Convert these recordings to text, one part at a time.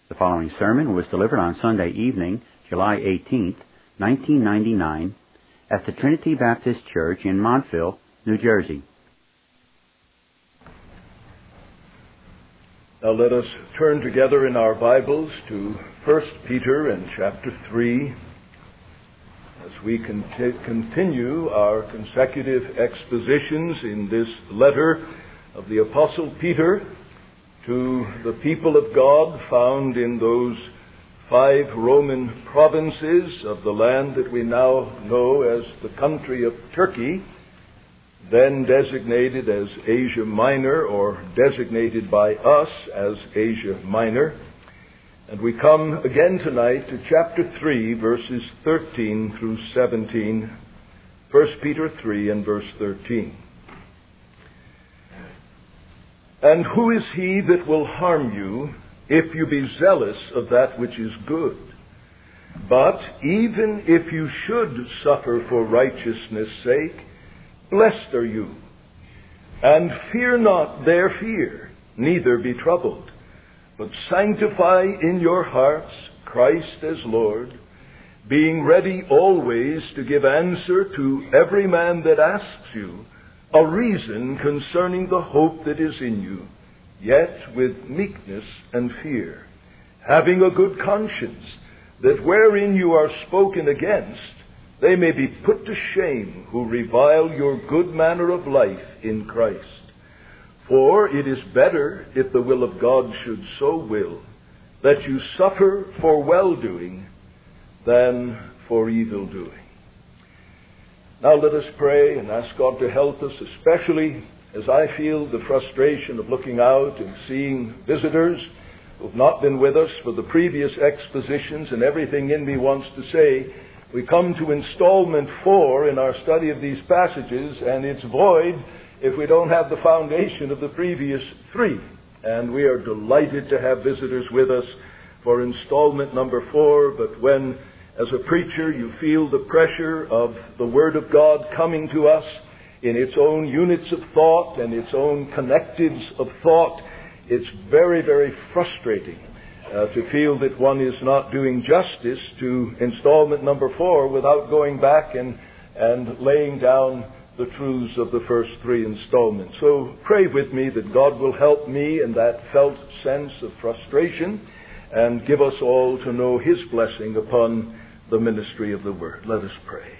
The following sermon was delivered on Sunday evening, July 18, 1999, at the Trinity Baptist Church in Montville, New Jersey. Now let us turn together in our Bibles to 1 Peter and chapter 3 as we continue our consecutive expositions in this letter of the Apostle Peter to the people of God found in those 5 Roman provinces of the land that we now know as the country of Turkey, then designated as Asia Minor, or designated by us as Asia Minor. And we come again tonight to chapter 3, verses 13 through 17, 1 Peter 3 and verse 13. And who is he that will harm you if you be zealous of that which is good? But even if you should suffer for righteousness' sake, blessed are you. And fear not their fear, neither be troubled, but sanctify in your hearts Christ as Lord, being ready always to give answer to every man that asks you a reason concerning the hope that is in you, yet with meekness and fear, having a good conscience, that wherein you are spoken against, they may be put to shame who revile your good manner of life in Christ. For it is better, if the will of God should so will, that you suffer for well-doing than for evil-doing. Now let us pray and ask God to help us, especially as I feel the frustration of looking out and seeing visitors who have not been with us for the previous expositions, and everything in me wants to say, we come to installment 4 in our study of these passages, and it's void if we don't have the foundation of the previous 3. And we are delighted to have visitors with us for installment number 4, but when as a preacher, you feel the pressure of the Word of God coming to us in its own units of thought and its own connectives of thought. It's very, very frustrating to feel that one is not doing justice to installment number 4 without going back and laying down the truths of the first 3 installments. So pray with me that God will help me in that felt sense of frustration and give us all to know His blessing upon the ministry of the Word. Let us pray.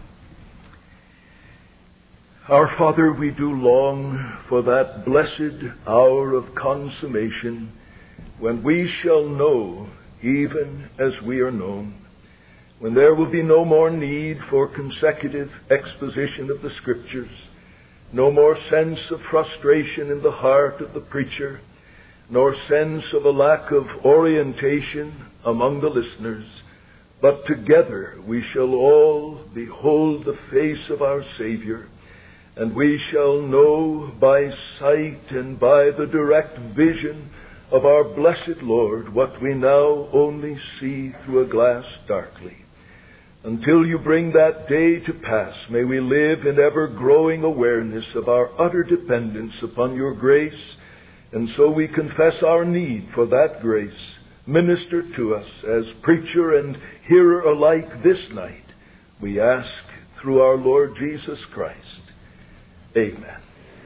Our Father, we do long for that blessed hour of consummation when we shall know even as we are known, when there will be no more need for consecutive exposition of the Scriptures, no more sense of frustration in the heart of the preacher, nor sense of a lack of orientation among the listeners, but together we shall all behold the face of our Savior, and we shall know by sight and by the direct vision of our blessed Lord what we now only see through a glass darkly. Until you bring that day to pass, may we live in ever-growing awareness of our utter dependence upon your grace, and so we confess our need for that grace. Minister to us as preacher and hearer alike this night, we ask through our Lord Jesus Christ. Amen.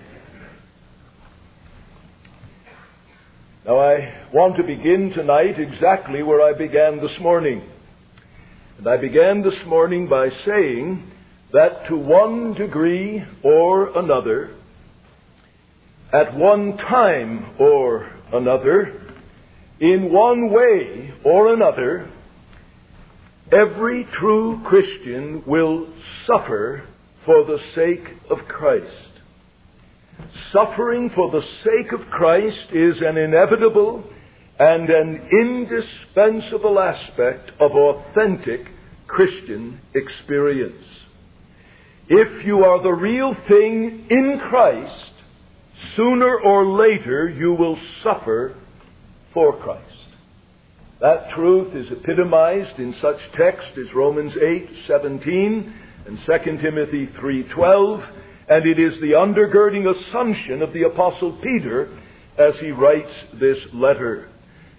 Now I want to begin tonight exactly where I began this morning. And I began this morning by saying that to one degree or another, at one time or another, in one way or another, every true Christian will suffer for the sake of Christ. Suffering for the sake of Christ is an inevitable and an indispensable aspect of authentic Christian experience. If you are the real thing in Christ, sooner or later you will suffer for Christ. That truth is epitomized in such texts as Romans 8:17 and 2 Timothy 3:12, and it is the undergirding assumption of the Apostle Peter as he writes this letter.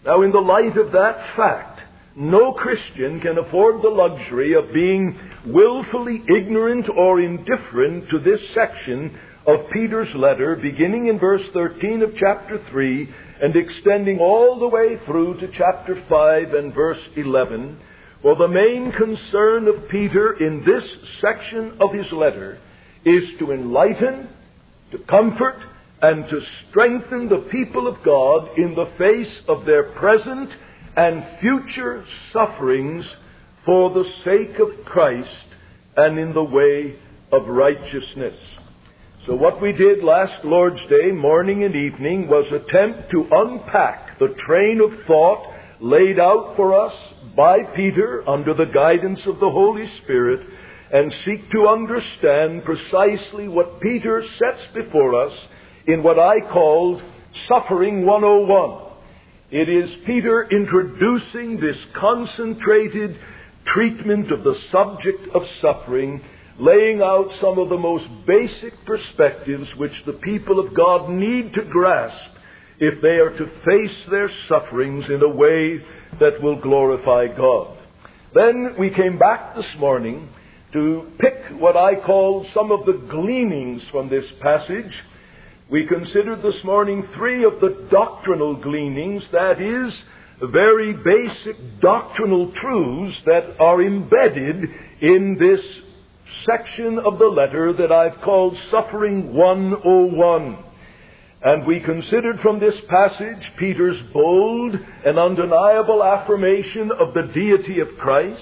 Now, in the light of that fact, no Christian can afford the luxury of being willfully ignorant or indifferent to this section of Peter's letter, beginning in verse 13 of chapter 3 and extending all the way through to chapter 5 and verse 11. Well, the main concern of Peter in this section of his letter is to enlighten, to comfort, and to strengthen the people of God in the face of their present and future sufferings for the sake of Christ and in the way of righteousness. So what we did last Lord's Day, morning and evening, was attempt to unpack the train of thought laid out for us by Peter under the guidance of the Holy Spirit, and seek to understand precisely what Peter sets before us in what I called Suffering 101. It is Peter introducing this concentrated treatment of the subject of suffering, laying out some of the most basic perspectives which the people of God need to grasp if they are to face their sufferings in a way that will glorify God. Then we came back this morning to pick what I call some of the gleanings from this passage. We considered this morning 3 of the doctrinal gleanings, that is, very basic doctrinal truths that are embedded in this section of the letter that I've called Suffering 101. And we considered from this passage Peter's bold and undeniable affirmation of the deity of Christ,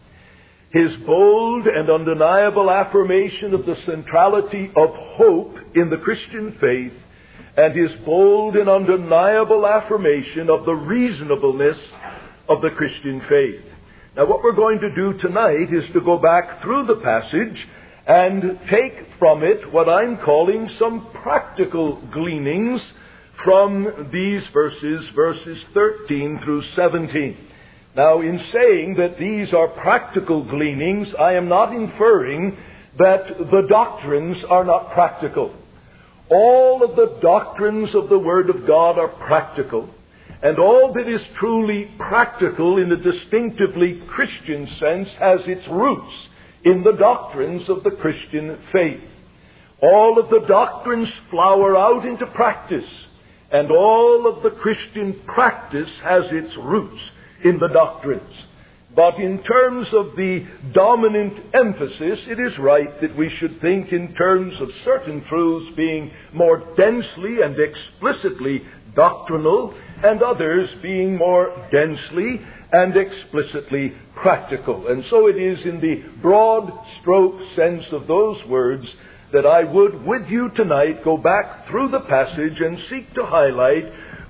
his bold and undeniable affirmation of the centrality of hope in the Christian faith, and his bold and undeniable affirmation of the reasonableness of the Christian faith. Now, what we're going to do tonight is to go back through the passage and take from it what I'm calling some practical gleanings from these verses 13 through 17. Now, in saying that these are practical gleanings, I am not inferring that the doctrines are not practical. All of the doctrines of the Word of God are practical, and all that is truly practical in a distinctively Christian sense has its roots in the doctrines of the Christian faith. All of the doctrines flower out into practice, and all of the Christian practice has its roots in the doctrines. But in terms of the dominant emphasis, it is right that we should think in terms of certain truths being more densely and explicitly doctrinal, and others being more densely and explicitly practical. And so it is in the broad stroke sense of those words that I would, with you tonight, go back through the passage and seek to highlight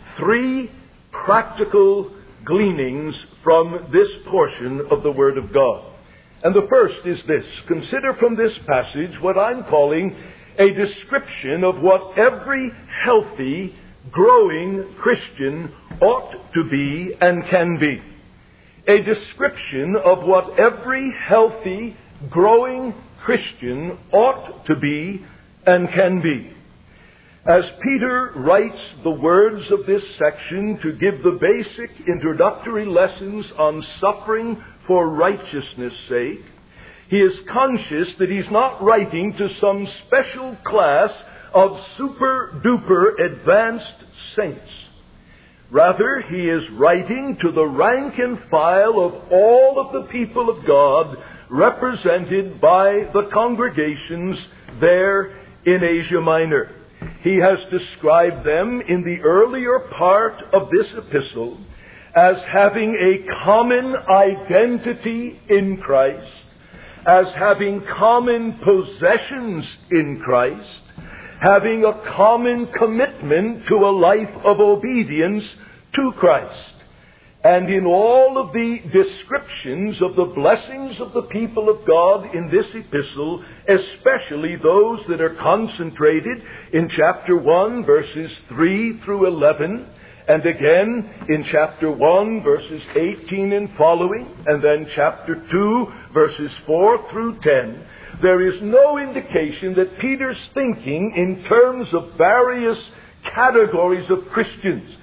3 practical gleanings from this portion of the Word of God. And the first is this. Consider from this passage what I'm calling a description of what every healthy, growing Christian ought to be and can be. A description of what every healthy, growing Christian ought to be and can be. As Peter writes the words of this section to give the basic introductory lessons on suffering for righteousness' sake, he is conscious that he's not writing to some special class of super-duper advanced saints. Rather, he is writing to the rank and file of all of the people of God represented by the congregations there in Asia Minor. He has described them in the earlier part of this epistle as having a common identity in Christ, as having common possessions in Christ, having a common commitment to a life of obedience to Christ. And in all of the descriptions of the blessings of the people of God in this epistle, especially those that are concentrated in chapter 1, verses 3 through 11, and again in chapter 1, verses 18 and following, and then chapter 2, verses 4 through 10, there is no indication that Peter's thinking in terms of various categories of Christians,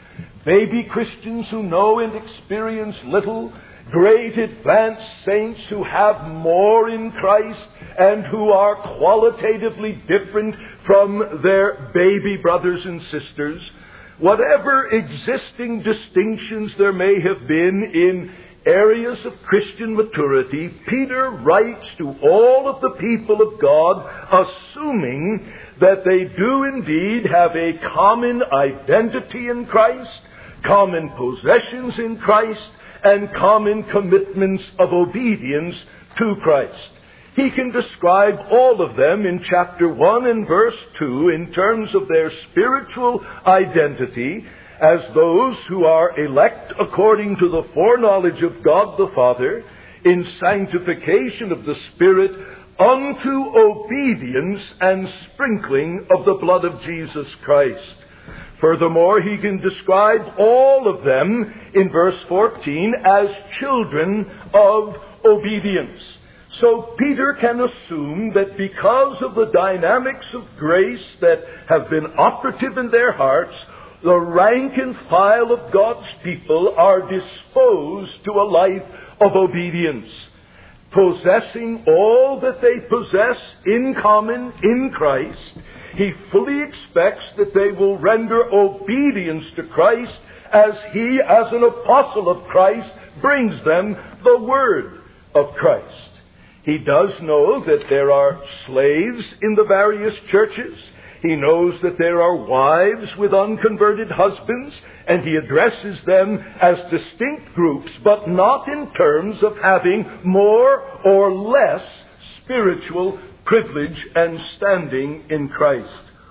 baby Christians who know and experience little, great advanced saints who have more in Christ and who are qualitatively different from their baby brothers and sisters, whatever existing distinctions there may have been in areas of Christian maturity, Peter writes to all of the people of God, assuming that they do indeed have a common identity in Christ, common possessions in Christ, and common commitments of obedience to Christ. He can describe all of them in chapter 1 and verse 2 in terms of their spiritual identity as those who are elect according to the foreknowledge of God the Father in sanctification of the Spirit unto obedience and sprinkling of the blood of Jesus Christ. Furthermore, he can describe all of them in verse 14 as children of obedience. So Peter can assume that because of the dynamics of grace that have been operative in their hearts, the rank and file of God's people are disposed to a life of obedience, possessing all that they possess in common in Christ. He fully expects that they will render obedience to Christ as he, as an apostle of Christ, brings them the word of Christ. He does know that there are slaves in the various churches. He knows that there are wives with unconverted husbands, and he addresses them as distinct groups, but not in terms of having more or less spiritual privilege and standing in Christ.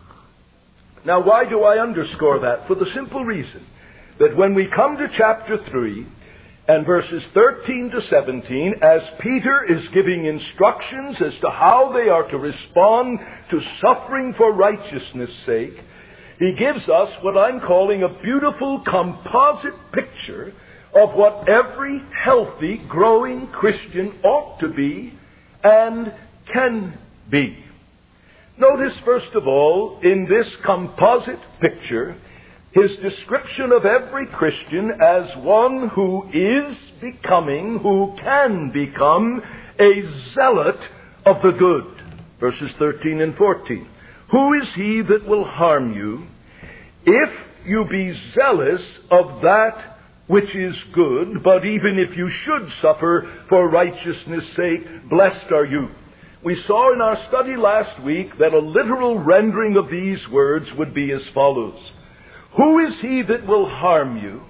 Now, why do I underscore that? For the simple reason that when we come to chapter 3 and verses 13 to 17, as Peter is giving instructions as to how they are to respond to suffering for righteousness' sake, he gives us what I'm calling a beautiful composite picture of what every healthy, growing Christian ought to be and can be. Notice, first of all, in this composite picture, his description of every Christian as one who is becoming, who can become, a zealot of the good. Verses 13 and 14. Who is he that will harm you if you be zealous of that which is good, but even if you should suffer for righteousness' sake, blessed are you. We saw in our study last week that a literal rendering of these words would be as follows. Who is he that will harm you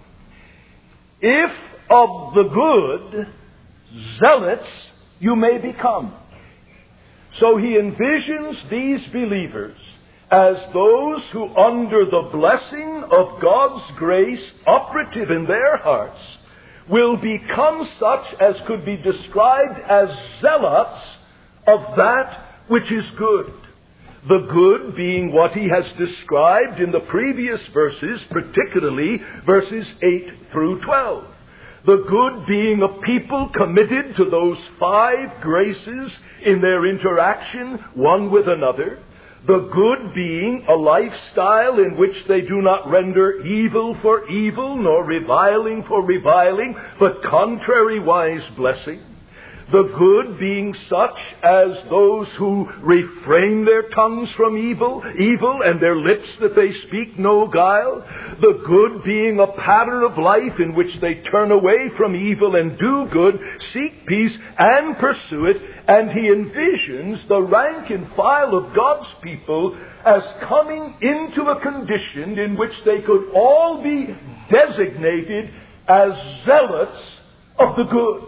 if of the good zealots you may become? So he envisions these believers as those who, under the blessing of God's grace operative in their hearts, will become such as could be described as zealots of that which is good. The good being what he has described in the previous verses, particularly verses 8 through 12. The good being a people committed to those 5 graces in their interaction one with another. The good being a lifestyle in which they do not render evil for evil, nor reviling for reviling, but contrariwise blessing. The good being such as those who refrain their tongues from evil, and their lips that they speak no guile. The good being a pattern of life in which they turn away from evil and do good, seek peace and pursue it. And he envisions the rank and file of God's people as coming into a condition in which they could all be designated as zealots of the good.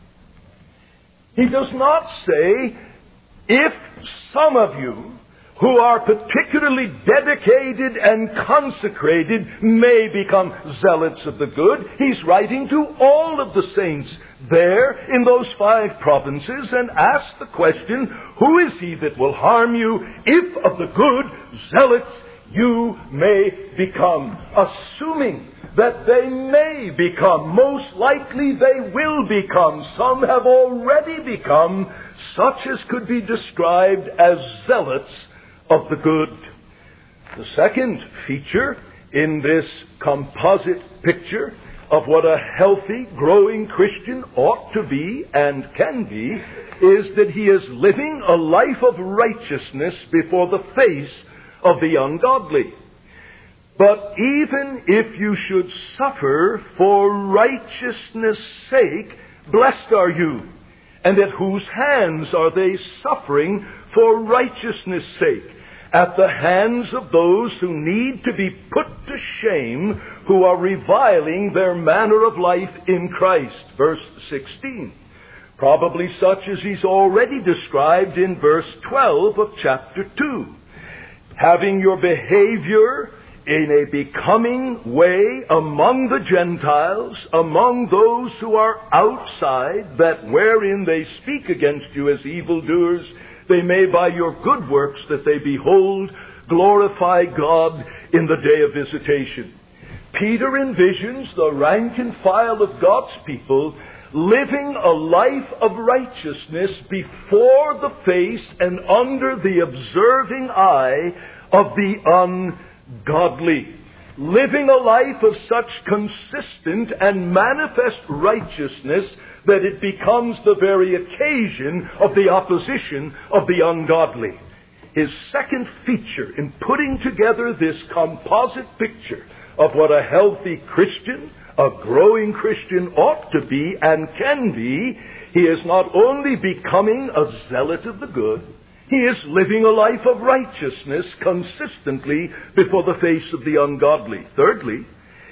He does not say, if some of you who are particularly dedicated and consecrated may become zealots of the good. He's writing to all of the saints there in those 5 provinces and asks the question, who is he that will harm you if of the good zealots you may become? Assuming that they may become, most likely they will become, some have already become, such as could be described as zealots of the good. The second feature in this composite picture of what a healthy, growing Christian ought to be and can be is that he is living a life of righteousness before the face of the ungodly. But even if you should suffer for righteousness' sake, blessed are you. And at whose hands are they suffering for righteousness' sake? At the hands of those who need to be put to shame, who are reviling their manner of life in Christ. Verse 16. Probably such as he's already described in verse 12 of chapter 2. Having your behavior in a becoming way among the Gentiles, among those who are outside, that wherein they speak against you as evildoers, they may by your good works that they behold glorify God in the day of visitation. Peter envisions the rank and file of God's people living a life of righteousness before the face and under the observing eye of the ungodly. Living a life of such consistent and manifest righteousness that it becomes the very occasion of the opposition of the ungodly. His second feature in putting together this composite picture of what a healthy Christian, a growing Christian ought to be and can be, he is not only becoming a zealot of the good, he is living a life of righteousness consistently before the face of the ungodly. Thirdly,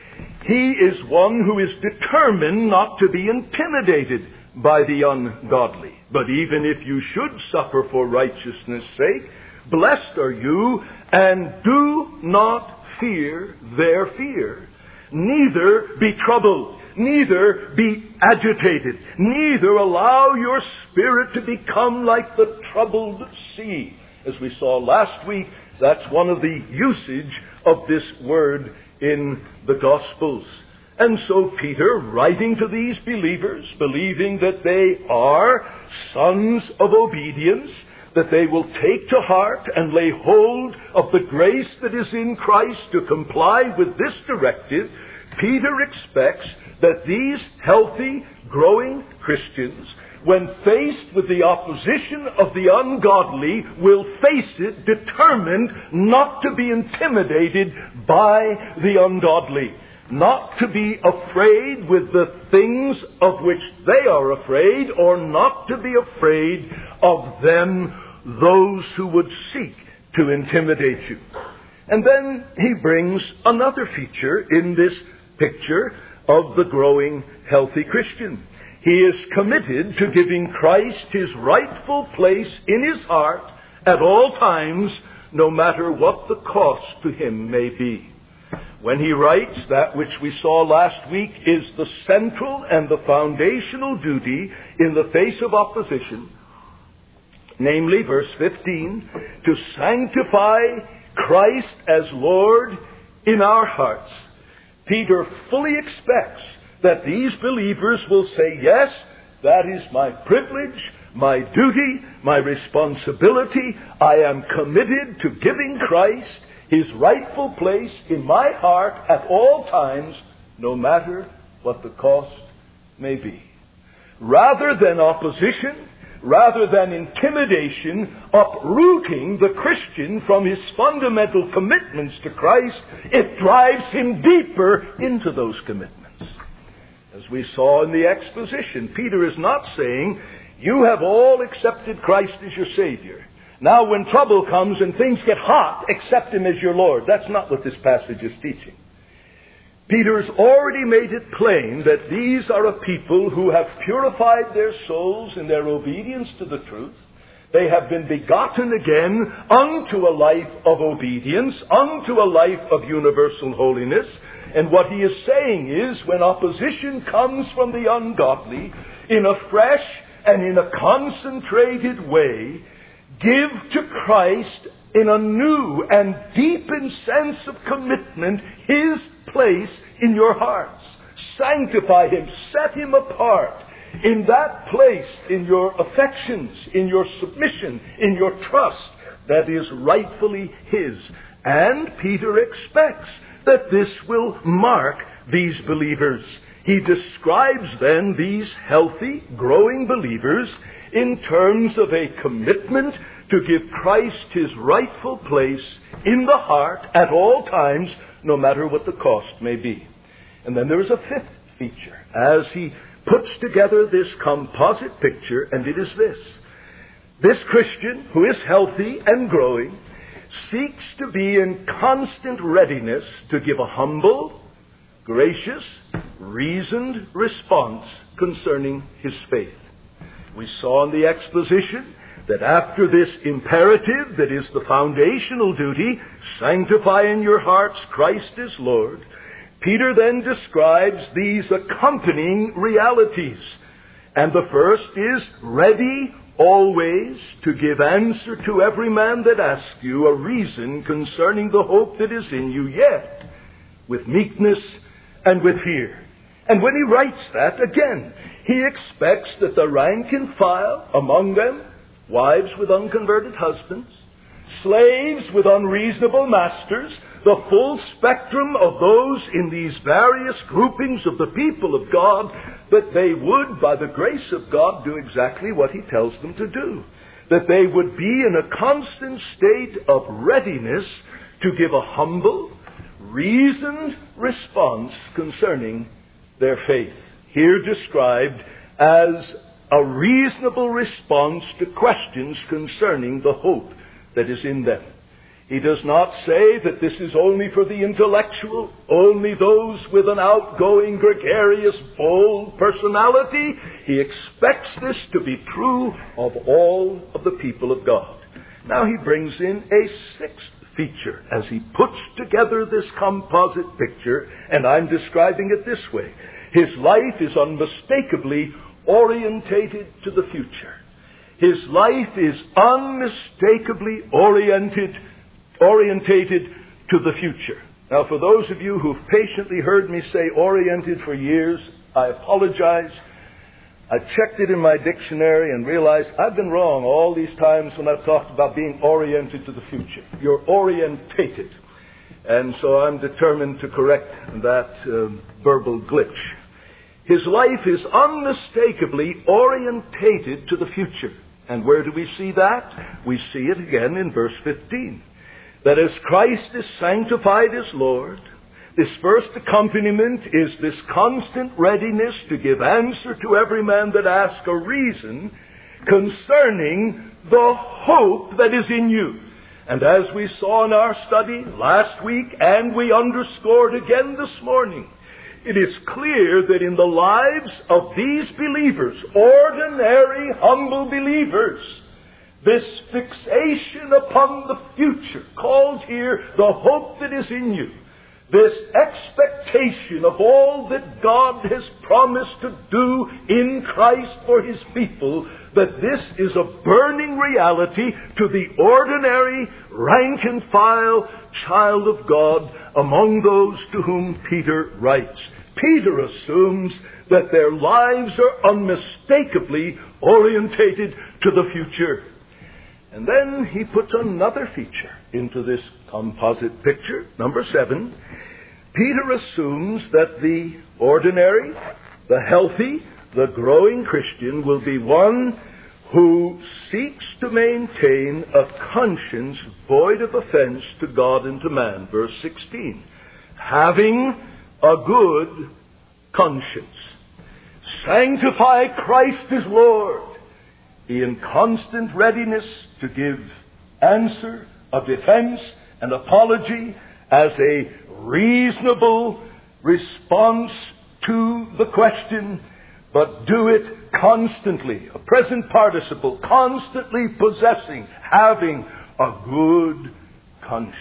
he is one who is determined not to be intimidated by the ungodly. But even if you should suffer for righteousness' sake, blessed are you, and do not fear their fear. Neither be troubled, neither be agitated, neither allow your spirit to become like the troubled sea. As we saw last week, that's one of the usage of this word in the Gospels. And so Peter, writing to these believers, believing that they are sons of obedience, that they will take to heart and lay hold of the grace that is in Christ to comply with this directive, Peter expects that these healthy, growing Christians, when faced with the opposition of the ungodly, will face it determined not to be intimidated by the ungodly, not to be afraid with the things of which they are afraid, or not to be afraid of them, those who would seek to intimidate you. And then he brings another feature in this picture of the growing, healthy Christian. He is committed to giving Christ his rightful place in his heart at all times, no matter what the cost to him may be. When he writes, that which we saw last week is the central and the foundational duty in the face of opposition, namely, verse 15, to sanctify Christ as Lord in our hearts. Peter fully expects that these believers will say, yes, that is my privilege, my duty, my responsibility. I am committed to giving Christ his rightful place in my heart at all times, no matter what the cost may be. Rather than opposition, rather than intimidation, uprooting the Christian from his fundamental commitments to Christ, it drives him deeper into those commitments. As we saw in the exposition, Peter is not saying, you have all accepted Christ as your Savior. Now when trouble comes and things get hot, accept him as your Lord. That's not what this passage is teaching. Peter's already made it plain that these are a people who have purified their souls in their obedience to the truth. They have been begotten again unto a life of obedience, unto a life of universal holiness. And what he is saying is, when opposition comes from the ungodly, in a fresh and in a concentrated way, give to Christ in a new and deepened sense of commitment his place in your hearts. Sanctify him, set him apart in that place, in your affections, in your submission, in your trust that is rightfully his. And Peter expects that this will mark these believers. He describes then these healthy, growing believers in terms of a commitment to give Christ his rightful place in the heart at all times, no matter what the cost may be. And then there is a fifth feature as he puts together this composite picture, and it is this. This Christian, who is healthy and growing, seeks to be in constant readiness to give a humble, gracious, reasoned response concerning his faith. We saw in the exposition that after this imperative that is the foundational duty, sanctify in your hearts Christ is Lord, Peter then describes these accompanying realities. And the first is ready always to give answer to every man that asks you a reason concerning the hope that is in you, yet with meekness and with fear. And when he writes that, again, he expects that the rank and file among them, wives with unconverted husbands, slaves with unreasonable masters, the full spectrum of those in these various groupings of the people of God, that they would, by the grace of God, do exactly what he tells them to do. That they would be in a constant state of readiness to give a humble, reasoned response concerning their faith. Here described as a reasonable response to questions concerning the hope that is in them. He does not say that this is only for the intellectual, only those with an outgoing, gregarious, bold personality. He expects this to be true of all of the people of God. Now he brings in a sixth feature as he puts together this composite picture, and I'm describing it this way. His life is unmistakably orientated to the future. His life is unmistakably orientated to the future. Now, for those of you who've patiently heard me say oriented for years, I apologize. I checked it in my dictionary and realized I've been wrong all these times when I've talked about being oriented to the future. You're orientated. And so I'm determined to correct that verbal glitch. His life is unmistakably orientated to the future. And where do we see that? We see it again in verse 15. That as Christ is sanctified as Lord, this first accompaniment is this constant readiness to give answer to every man that asks a reason concerning the hope that is in you. And as we saw in our study last week, and we underscored again this morning, it is clear that in the lives of these believers, ordinary, humble believers, this fixation upon the future, called here the hope that is in you, this expectation of all that God has promised to do in Christ for his people, that this is a burning reality to the ordinary, rank and file child of God among those to whom Peter writes. Peter assumes that their lives are unmistakably orientated to the future. And then he puts another feature into this composite picture, number 7. Peter assumes that the ordinary, the healthy, the growing Christian will be one who seeks to maintain a conscience void of offense to God and to man. Verse 16. Having a good conscience. Sanctify Christ as Lord. Be in constant readiness to give answer, a defense, an apology as a reasonable response to the question, but do it constantly. A present participle, constantly possessing, having a good conscience.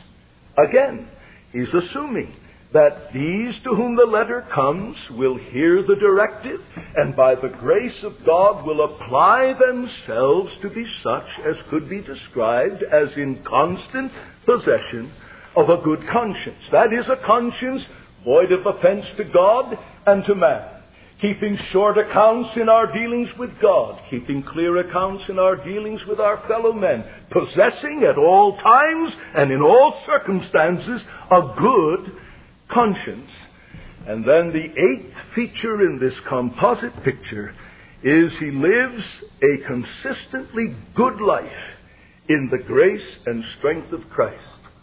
Again, he's assuming that these to whom the letter comes will hear the directive, and by the grace of God will apply themselves to be such as could be described as in constant possession of a good conscience. That is, a conscience void of offense to God and to man. keeping short accounts in our dealings with God, keeping clear accounts in our dealings with our fellow men, possessing at all times and in all circumstances a good conscience. And then the eighth feature in this composite picture is he lives a consistently good life in the grace and strength of Christ.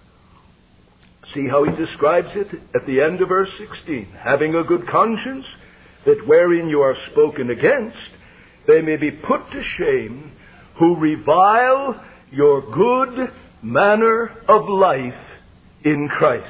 See how he describes it at the end of verse 16. Having a good conscience, that wherein you are spoken against, they may be put to shame who revile your good manner of life in Christ.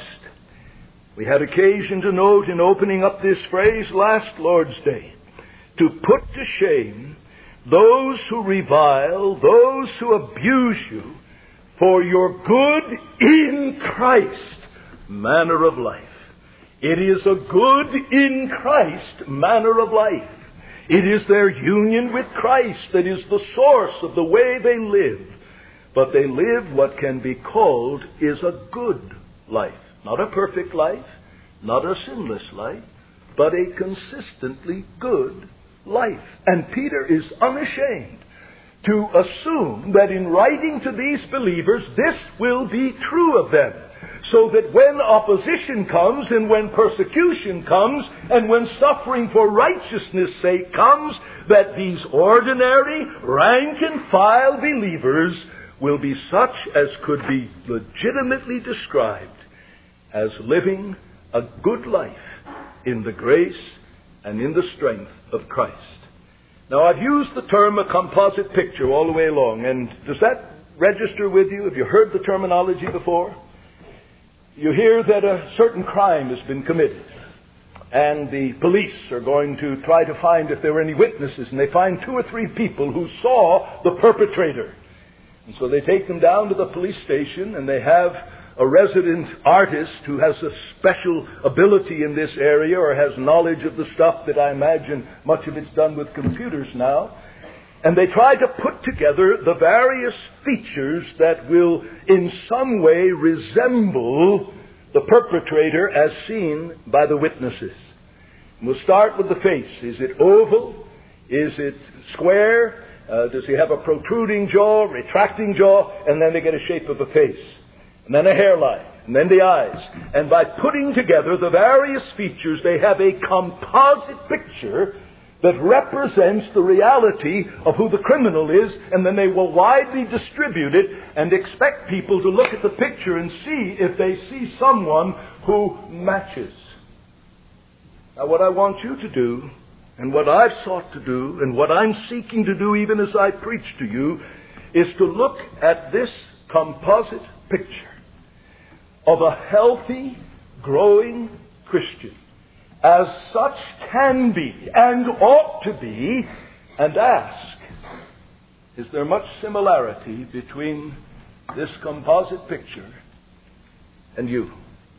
We had occasion to note in opening up this phrase last Lord's Day, to put to shame those who revile, those who abuse you for your good in Christ manner of life. It is a good in Christ manner of life. It is their union with Christ that is the source of the way they live. But they live what can be called is a good life. Not a perfect life, not a sinless life, but a consistently good life. And Peter is unashamed to assume that in writing to these believers, this will be true of them. So that when opposition comes, and when persecution comes, and when suffering for righteousness' sake comes, that these ordinary, rank-and-file believers will be such as could be legitimately described as living a good life in the grace and in the strength of Christ. Now, I've used the term a composite picture all the way along, and does that register with you? Have you heard the terminology before? You hear that a certain crime has been committed, and the police are going to try to find if there were any witnesses, and they find 2 or 3 people who saw the perpetrator. And so they take them down to the police station, and they have a resident artist who has a special ability in this area or has knowledge of the stuff that I imagine much of it's done with computers now. And they try to put together the various features that will in some way resemble the perpetrator as seen by the witnesses. And we'll start with the face. Is it oval? Is it square? Does he have a protruding jaw, retracting jaw? And then they get a shape of a face. And then a hairline. And then the eyes. And by putting together the various features, they have a composite picture that represents the reality of who the criminal is, and then they will widely distribute it and expect people to look at the picture and see if they see someone who matches. Now, what I want you to do, and what I've sought to do, and what I'm seeking to do even as I preach to you, is to look at this composite picture of a healthy, growing Christian, as such can be and ought to be, and ask, is there much similarity between this composite picture and you?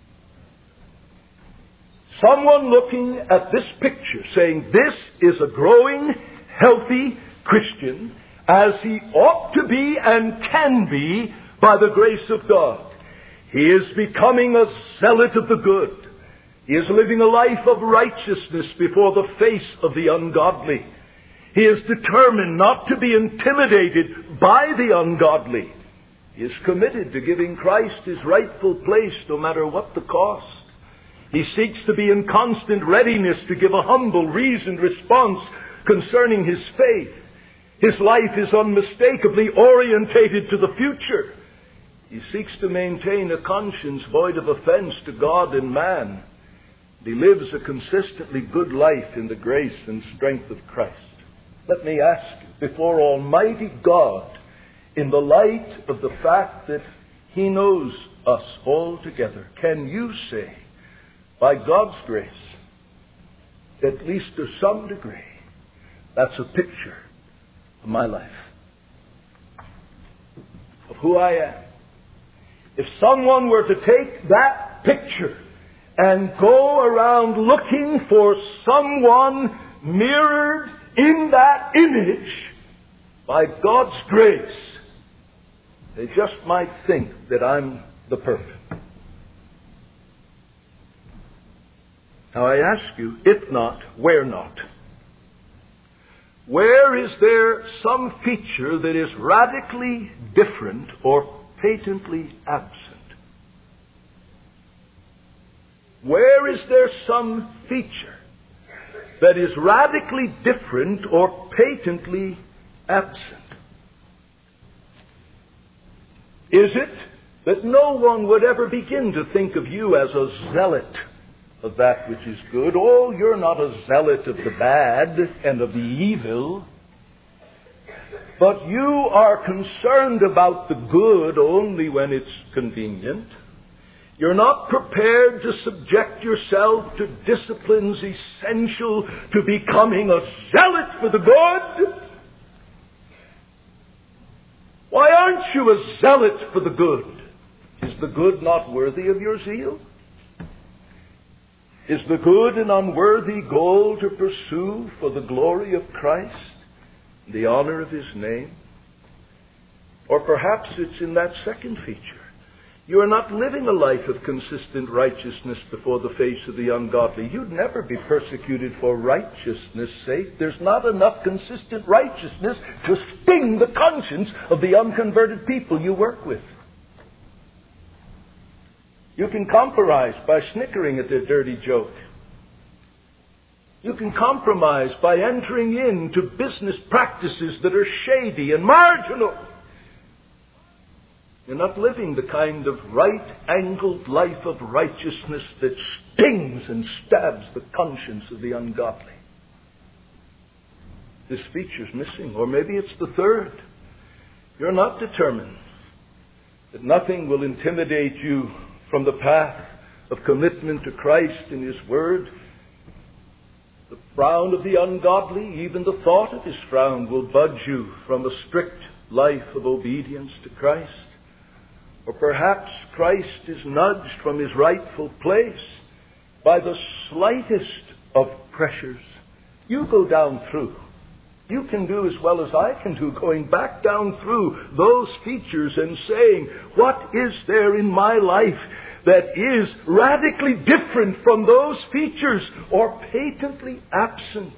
Someone looking at this picture saying this is a growing, healthy Christian as he ought to be and can be by the grace of God. He is becoming a zealot of the good. He is living a life of righteousness before the face of the ungodly. He is determined not to be intimidated by the ungodly. He is committed to giving Christ his rightful place no matter what the cost. He seeks to be in constant readiness to give a humble, reasoned response concerning his faith. His life is unmistakably orientated to the future. He seeks to maintain a conscience void of offense to God and man. He lives a consistently good life in the grace and strength of Christ. Let me ask you, before Almighty God, in the light of the fact that he knows us all together, can you say, by God's grace, at least to some degree, that's a picture of my life, of who I am? If someone were to take that picture and go around looking for someone mirrored in that image, by God's grace, they just might think that I'm the perfect. Now I ask you, if not, where not? Where is there some feature that is radically different or patently absent? Where is there some feature that is radically different or patently absent? Is it that no one would ever begin to think of you as a zealot of that which is good? Oh, you're not a zealot of the bad and of the evil, but you are concerned about the good only when it's convenient. You're not prepared to subject yourself to disciplines essential to becoming a zealot for the good. Why aren't you a zealot for the good? Is the good not worthy of your zeal? Is the good an unworthy goal to pursue for the glory of Christ, the honor of His name? Or perhaps it's in that second feature. You are not living a life of consistent righteousness before the face of the ungodly. You'd never be persecuted for righteousness' sake. There's not enough consistent righteousness to sting the conscience of the unconverted people you work with. You can compromise by snickering at their dirty joke. You can compromise by entering into business practices that are shady and marginal. You're not living the kind of right-angled life of righteousness that stings and stabs the conscience of the ungodly. This feature's missing, or maybe it's the third. You're not determined that nothing will intimidate you from the path of commitment to Christ and His Word. The frown of the ungodly, even the thought of his frown, will budge you from a strict life of obedience to Christ. Or perhaps Christ is nudged from His rightful place by the slightest of pressures. You go down through. You can do as well as I can do, going back down through those features and saying, what is there in my life that is radically different from those features or patently absent?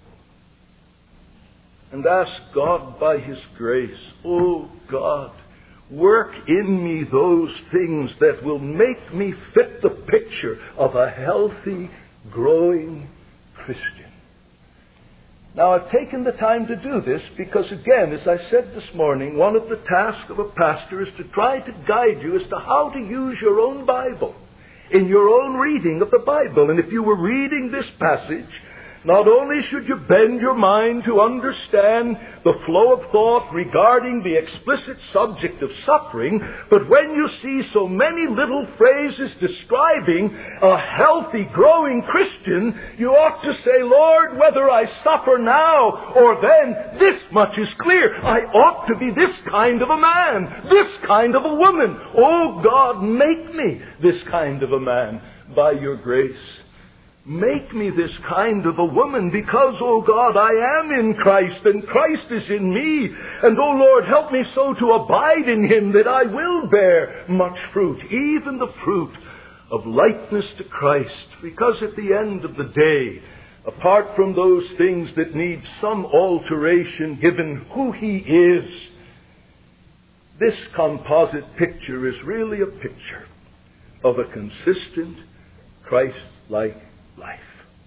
And ask God by His grace, oh God, work in me those things that will make me fit the picture of a healthy, growing Christian. Now, I've taken the time to do this because, again, as I said this morning, one of the tasks of a pastor is to try to guide you as to how to use your own Bible in your own reading of the Bible. And if you were reading this passage, not only should you bend your mind to understand the flow of thought regarding the explicit subject of suffering, but when you see so many little phrases describing a healthy, growing Christian, you ought to say, Lord, whether I suffer now or then, this much is clear. I ought to be this kind of a man, this kind of a woman. Oh God, make me this kind of a man by your grace. Make me this kind of a woman because, oh God, I am in Christ and Christ is in me. And, oh Lord, help me so to abide in Him that I will bear much fruit, even the fruit of likeness to Christ. Because at the end of the day, apart from those things that need some alteration given who He is, this composite picture is really a picture of a consistent, Christ-like life.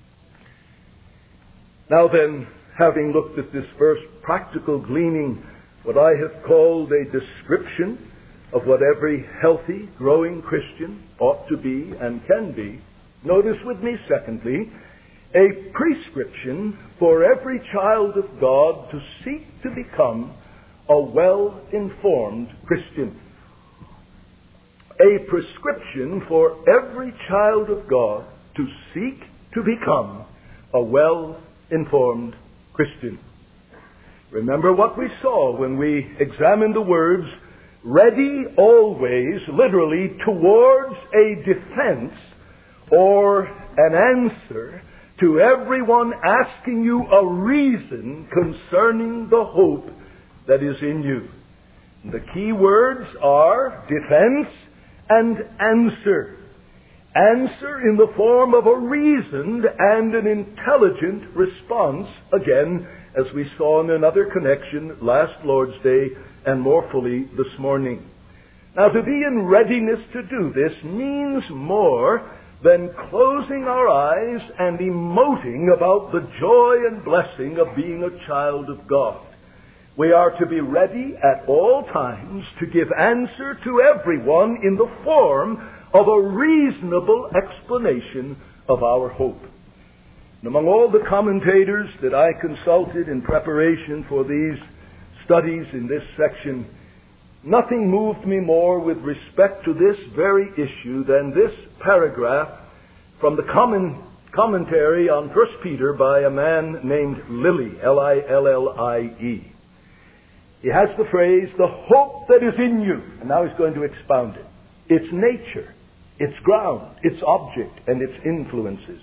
Now then, having looked at this first practical gleaning, what I have called a description of what every healthy, growing Christian ought to be and can be, notice with me, secondly, a prescription for every child of God to seek to become a well-informed Christian. A prescription for every child of God to seek to become a well-informed Christian. Remember what we saw when we examined the words, ready always, literally, towards a defense or an answer to everyone asking you a reason concerning the hope that is in you. The key words are defense and answer. answer in the form of a reasoned and an intelligent response, again, as we saw in another connection last Lord's Day and more fully this morning. Now, to be in readiness to do this means more than closing our eyes and emoting about the joy and blessing of being a child of God. We are to be ready at all times to give answer to everyone in the form of a reasonable explanation of our hope. And among all the commentators that I consulted in preparation for these studies in this section, nothing moved me more with respect to this very issue than this paragraph from the commentary on 1 Peter by a man named Lilly, Lillie. He has the phrase, the hope that is in you. And now he's going to expound it. Its nature, its ground, its object, and its influences.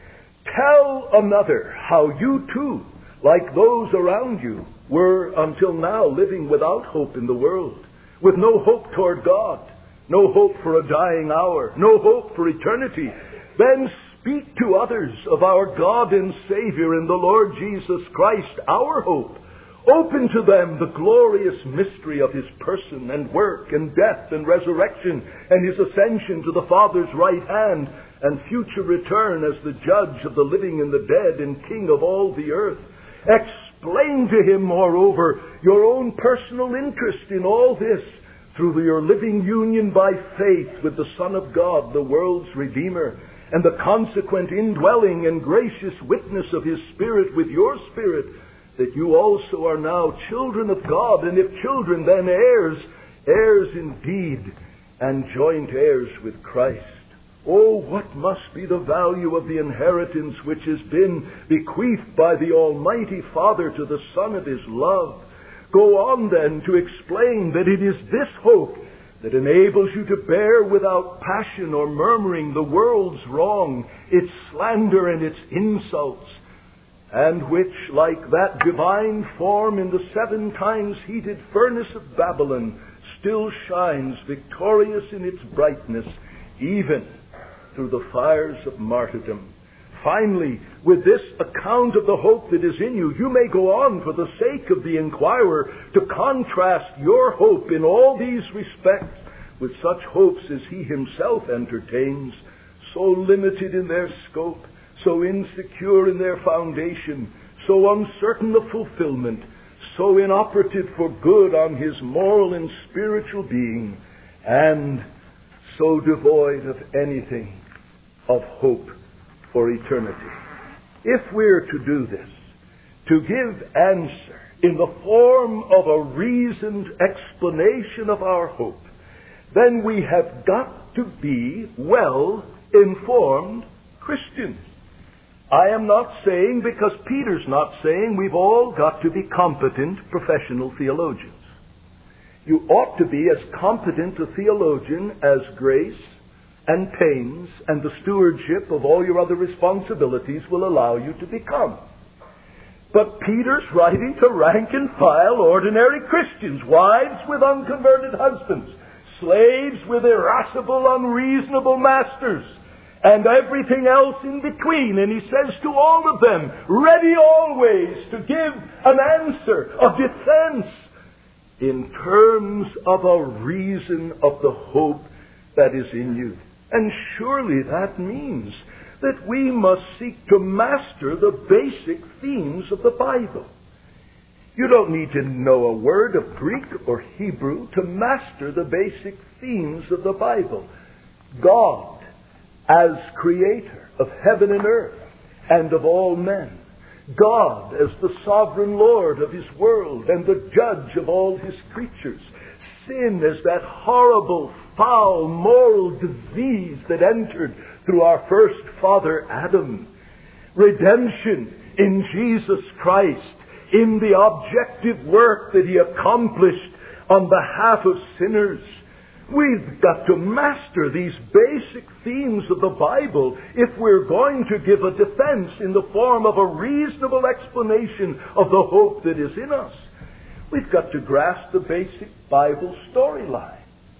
Tell another how you too, like those around you, were until now living without hope in the world, with no hope toward God, no hope for a dying hour, no hope for eternity. Then speak to others of our God and Savior in the Lord Jesus Christ, our hope. Open to them the glorious mystery of His person and work and death and resurrection and His ascension to the Father's right hand and future return as the judge of the living and the dead and King of all the earth. Explain to Him, moreover, your own personal interest in all this through your living union by faith with the Son of God, the world's Redeemer, and the consequent indwelling and gracious witness of His Spirit with your spirit, that you also are now children of God, and if children, then heirs, heirs indeed, and joint heirs with Christ. Oh, what must be the value of the inheritance which has been bequeathed by the Almighty Father to the Son of His love. Go on then to explain that it is this hope that enables you to bear without passion or murmuring the world's wrong, its slander and its insults, and which, like that divine form in the 7 times heated furnace of Babylon, still shines victorious in its brightness, even through the fires of martyrdom. Finally, with this account of the hope that is in you, you may go on for the sake of the inquirer to contrast your hope in all these respects with such hopes as he himself entertains, so limited in their scope, so insecure in their foundation, so uncertain of fulfillment, so inoperative for good on his moral and spiritual being, and so devoid of anything of hope for eternity. If we're to do this, to give answer in the form of a reasoned explanation of our hope, then we have got to be well-informed Christians. I am not saying, because Peter's not saying, we've all got to be competent professional theologians. You ought to be as competent a theologian as grace and pains and the stewardship of all your other responsibilities will allow you to become. But Peter's writing to rank and file ordinary Christians, wives with unconverted husbands, slaves with irascible, unreasonable masters, and everything else in between. And he says to all of them, ready always to give an answer, a defense, in terms of a reason of the hope that is in you. And surely that means that we must seek to master the basic themes of the Bible. You don't need to know a word of Greek or Hebrew to master the basic themes of the Bible. God as creator of heaven and earth and of all men. God as the sovereign Lord of His world and the judge of all His creatures. Sin as that horrible, foul, moral disease that entered through our first father Adam. Redemption in Jesus Christ, in the objective work that He accomplished on behalf of sinners. We've got to master these basic themes of the Bible if we're going to give a defense in the form of a reasonable explanation of the hope that is in us. We've got to grasp the basic Bible storyline.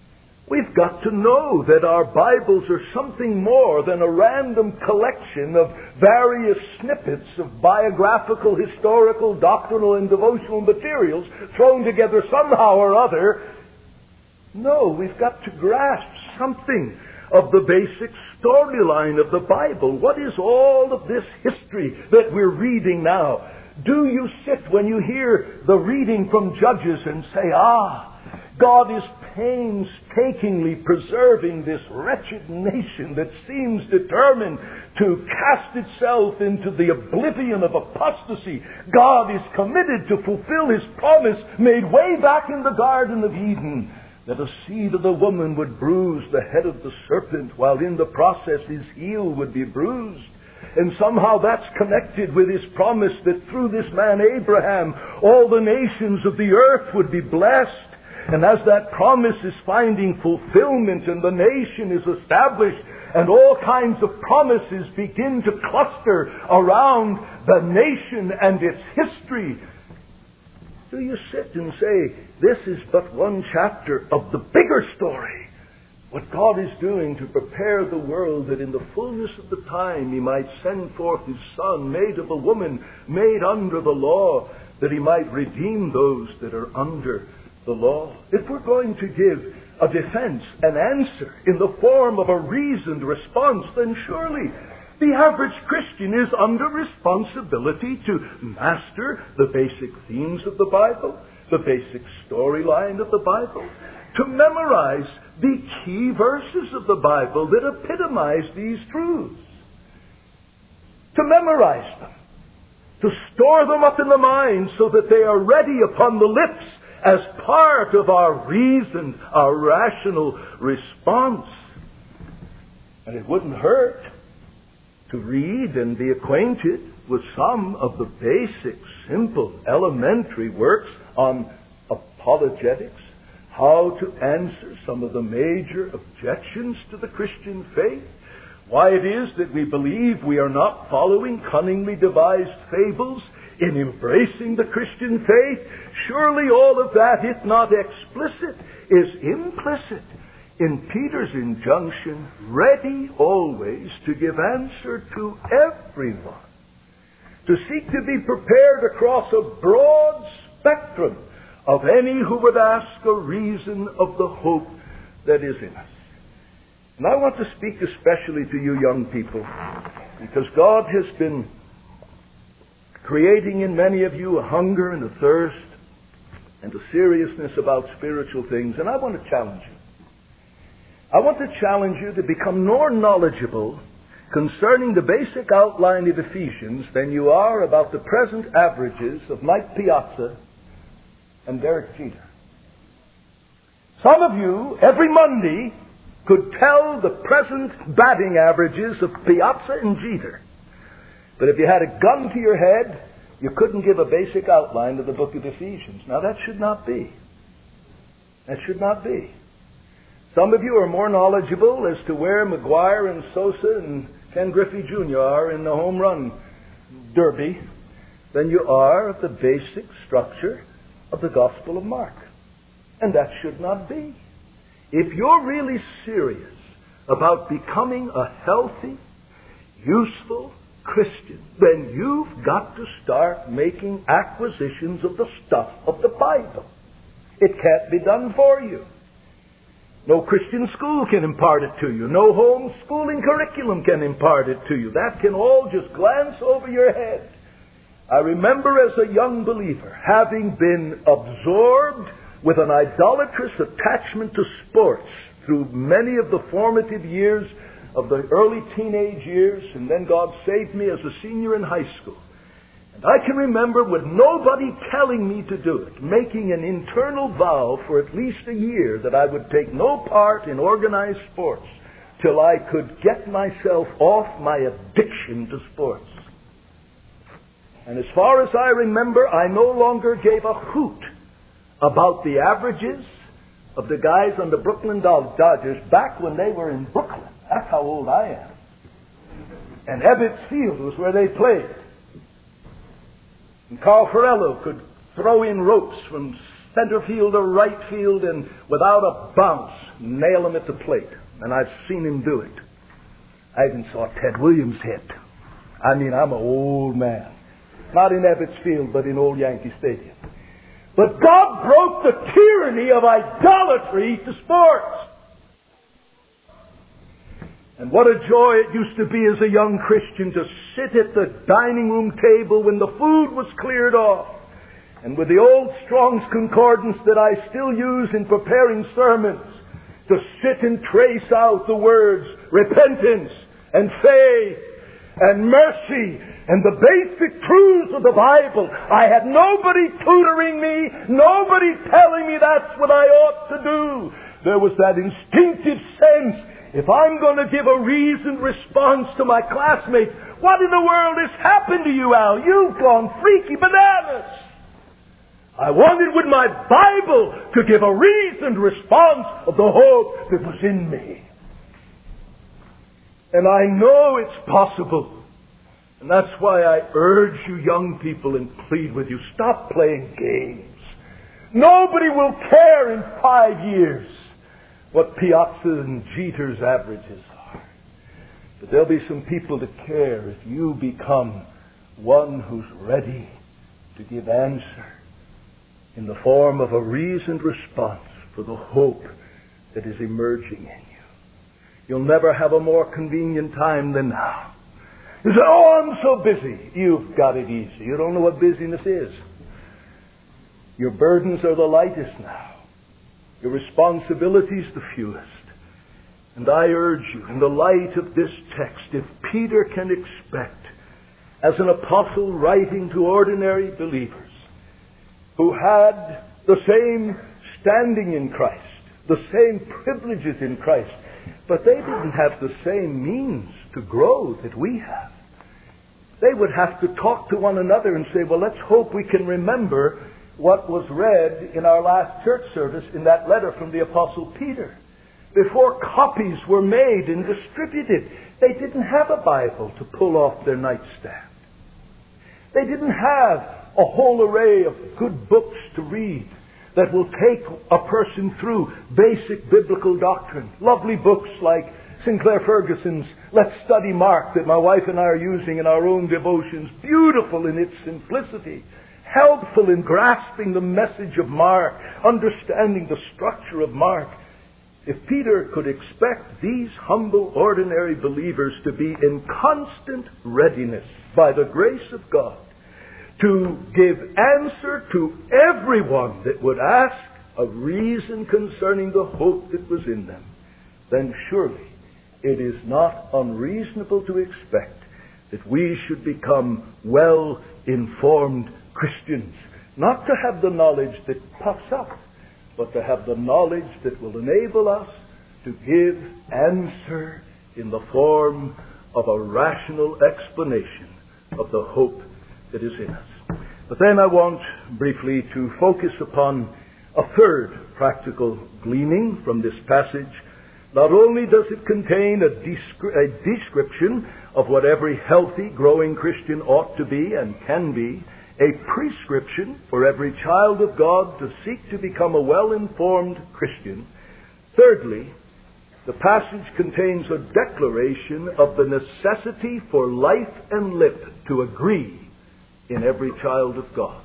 We've got to know that our Bibles are something more than a random collection of various snippets of biographical, historical, doctrinal, and devotional materials thrown together somehow or other. No, we've got to grasp something of the basic storyline of the Bible. What is all of this history that we're reading now? Do you sit when you hear the reading from Judges and say, God is painstakingly preserving this wretched nation that seems determined to cast itself into the oblivion of apostasy. God is committed to fulfill His promise made way back in the Garden of Eden, that a seed of the woman would bruise the head of the serpent, while in the process his heel would be bruised. And somehow that's connected with His promise that through this man Abraham, all the nations of the earth would be blessed. And as that promise is finding fulfillment and the nation is established, and all kinds of promises begin to cluster around the nation and its history, do you sit and say, this is but one chapter of the bigger story? What God is doing to prepare the world that in the fullness of the time He might send forth His Son, made of a woman, made under the law, that He might redeem those that are under the law. If we're going to give a defense, an answer in the form of a reasoned response, then surely the average Christian is under responsibility to master the basic themes of the Bible, the basic storyline of the Bible, to memorize the key verses of the Bible that epitomize these truths, to memorize them, to store them up in the mind so that they are ready upon the lips as part of our reasoned, our rational response. And it wouldn't hurt to read and be acquainted with some of the basic, simple, elementary works on apologetics, how to answer some of the major objections to the Christian faith, why it is that we believe we are not following cunningly devised fables in embracing the Christian faith. Surely all of that, if not explicit, is implicit in Peter's injunction, ready always to give answer to everyone, to seek to be prepared across a broad spectrum of any who would ask a reason of the hope that is in us. And I want to speak especially to you young people, because God has been creating in many of you a hunger and a thirst and a seriousness about spiritual things, and I want to challenge you. I want to challenge you to become more knowledgeable concerning the basic outline of Ephesians than you are about the present averages of Mike Piazza and Derek Jeter. Some of you, every Monday, could tell the present batting averages of Piazza and Jeter. But if you had a gun to your head, you couldn't give a basic outline of the book of Ephesians. Now that should not be. That should not be. Some of you are more knowledgeable as to where McGuire and Sosa and Ken Griffey Jr. are in the home run derby than you are of the basic structure of the Gospel of Mark. And that should not be. If you're really serious about becoming a healthy, useful Christian, then you've got to start making acquisitions of the stuff of the Bible. It can't be done for you. No Christian school can impart it to you. No home schooling curriculum can impart it to you. That can all just glance over your head. I remember as a young believer having been absorbed with an idolatrous attachment to sports through many of the formative years of the early teenage years, and then God saved me as a senior in high school. And I can remember, with nobody telling me to do it, making an internal vow for at least a year that I would take no part in organized sports till I could get myself off my addiction to sports. And as far as I remember, I no longer gave a hoot about the averages of the guys on the Brooklyn Dodgers back when they were in Brooklyn. That's how old I am. And Ebbets Field was where they played. And Carl Ferrello could throw in ropes from center field or right field and without a bounce nail them at the plate. And I've seen him do it. I even saw Ted Williams hit. I mean, I'm an old man. Not in Ebbets Field, but in old Yankee Stadium. But God broke the tyranny of idolatry to sports. And what a joy it used to be as a young Christian to sit at the dining room table when the food was cleared off. And with the old Strong's Concordance that I still use in preparing sermons, to sit and trace out the words repentance and faith and mercy and the basic truths of the Bible. I had nobody tutoring me, nobody telling me that's what I ought to do. There was that instinctive sense, if I'm going to give a reasoned response to my classmates, what in the world has happened to you, Al? You've gone freaky bananas. I wanted with my Bible to give a reasoned response of the hope that was in me. And I know it's possible. And that's why I urge you young people and plead with you, stop playing games. Nobody will care in 5 years what Piazza and Jeter's averages are. But there'll be some people that care if you become one who's ready to give answer in the form of a reasoned response for the hope that is emerging in you. You'll never have a more convenient time than now. You say, oh, I'm so busy. You've got it easy. You don't know what busyness is. Your burdens are the lightest now. Your responsibilities the fewest. And I urge you, in the light of this text, if Peter can expect, as an apostle writing to ordinary believers, who had the same standing in Christ, the same privileges in Christ, but they didn't have the same means to grow that we have. They would have to talk to one another and say, well, let's hope we can remember what was read in our last church service in that letter from the Apostle Peter. Before copies were made and distributed, they didn't have a Bible to pull off their nightstand. They didn't have a whole array of good books to read that will take a person through basic biblical doctrine. Lovely books like Sinclair Ferguson's Let's Study Mark that my wife and I are using in our own devotions. Beautiful in its simplicity. Helpful in grasping the message of Mark, understanding the structure of Mark. If Peter could expect these humble, ordinary believers to be in constant readiness by the grace of God to give answer to everyone that would ask a reason concerning the hope that was in them, then surely it is not unreasonable to expect that we should become well-informed Christians, not to have the knowledge that puffs up, but to have the knowledge that will enable us to give answer in the form of a rational explanation of the hope that is in us. But then I want briefly to focus upon a third practical gleaning from this passage. Not only does it contain a description of what every healthy, growing Christian ought to be and can be, a prescription for every child of God to seek to become a well-informed Christian. Thirdly, the passage contains a declaration of the necessity for life and lip to agree in every child of God.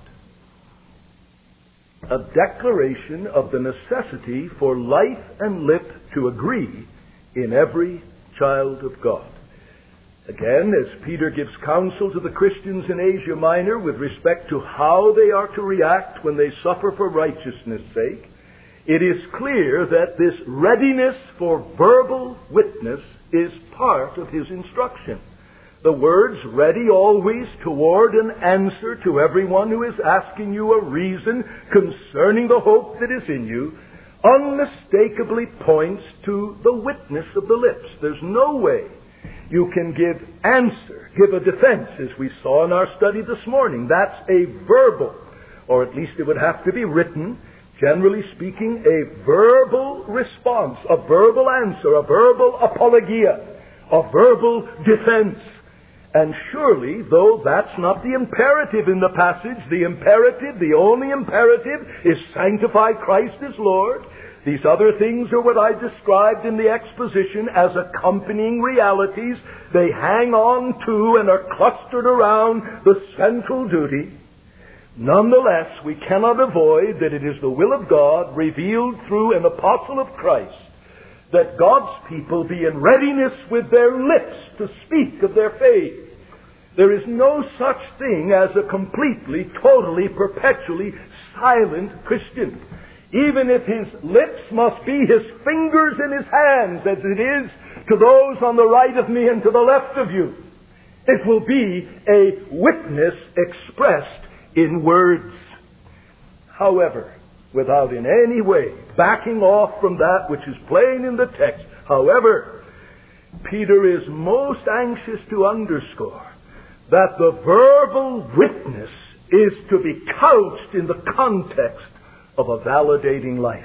A declaration of the necessity for life and lip to agree in every child of God. Again, as Peter gives counsel to the Christians in Asia Minor with respect to how they are to react when they suffer for righteousness' sake, it is clear that this readiness for verbal witness is part of his instruction. The words ready always toward an answer to everyone who is asking you a reason concerning the hope that is in you unmistakably points to the witness of the lips. There's no way you can give answer, give a defense, as we saw in our study this morning. That's a verbal, or at least it would have to be written, generally speaking, a verbal response, a verbal answer, a verbal apologia, a verbal defense. And surely, though that's not the imperative in the passage, the imperative, the only imperative, is sanctify Christ as Lord. These other things are what I described in the exposition as accompanying realities. They hang on to and are clustered around the central duty. Nonetheless, we cannot avoid that it is the will of God, revealed through an apostle of Christ, that God's people be in readiness with their lips to speak of their faith. There is no such thing as a completely, totally, perpetually silent Christian. Even if his lips must be his fingers in his hands, as it is to those on the right of me and to the left of you, it will be a witness expressed in words. However, without in any way backing off from that which is plain in the text, however, Peter is most anxious to underscore that the verbal witness is to be couched in the context of a validating life.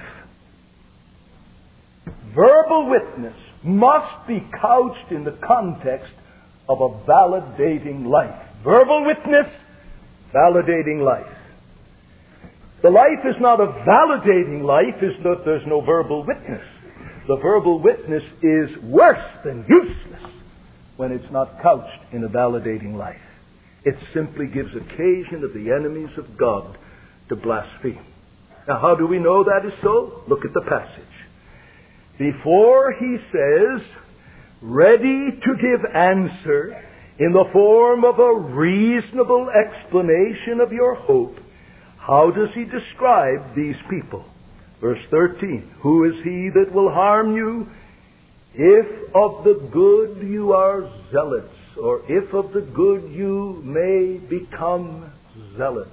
Verbal witness must be couched in the context of a validating life. Verbal witness, validating life. The life is not a validating life, there's no verbal witness. The verbal witness is worse than useless when it's not couched in a validating life. It simply gives occasion of the enemies of God to blaspheme. Now, how do we know that is so? Look at the passage. Before he says, ready to give answer in the form of a reasonable explanation of your hope, how does he describe these people? Verse 13, who is he that will harm you if of the good you are zealous, or if of the good you may become zealous?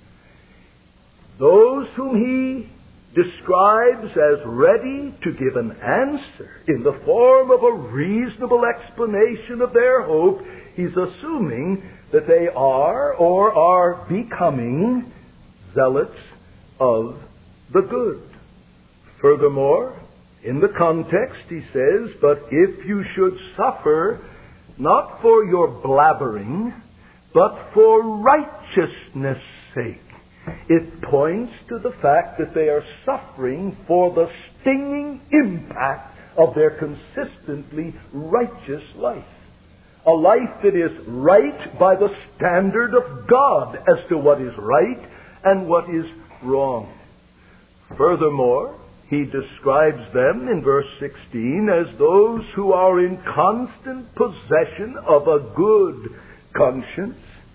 Those whom he describes as ready to give an answer in the form of a reasonable explanation of their hope, he's assuming that they are or are becoming zealots of the good. Furthermore, in the context he says, but if you should suffer not for your blabbering, but for righteousness' sake, it points to the fact that they are suffering for the stinging impact of their consistently righteous life. A life that is right by the standard of God as to what is right and what is wrong. Furthermore, he describes them in verse 16 as those who are in constant possession of a good conscience.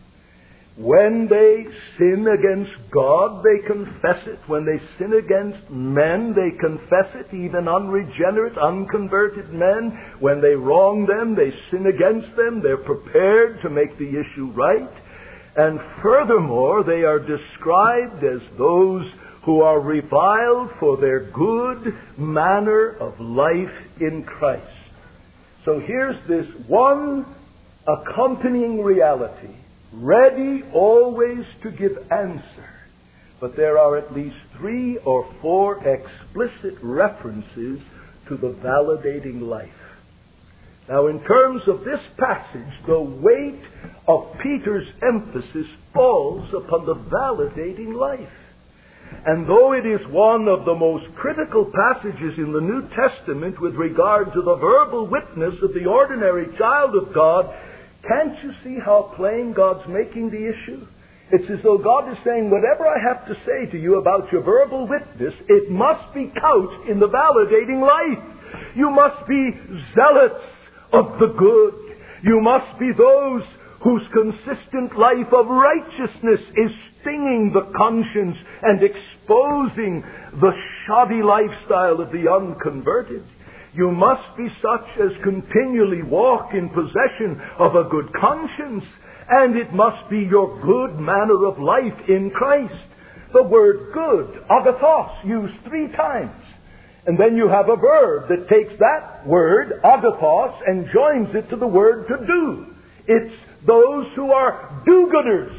When they sin against God, they confess it. When they sin against men, they confess it, even unregenerate, unconverted men. When they wrong them, they sin against them. They're prepared to make the issue right. And furthermore, they are described as those who are reviled for their good manner of life in Christ. So here's this one accompanying reality, ready always to give answer. But there are at least 3 or 4 explicit references to the validating life. Now, in terms of this passage, the weight of Peter's emphasis falls upon the validating life. And though it is one of the most critical passages in the New Testament with regard to the verbal witness of the ordinary child of God, can't you see how plain God's making the issue? It's as though God is saying, whatever I have to say to you about your verbal witness, it must be couched in the validating life. You must be zealots of the good. You must be those whose consistent life of righteousness is stinging the conscience and exposing the shoddy lifestyle of the unconverted. You must be such as continually walk in possession of a good conscience, and it must be your good manner of life in Christ. The word good, agathos, used 3 times. And then you have a verb that takes that word, agathos, and joins it to the word to do. It's those who are do-gooders.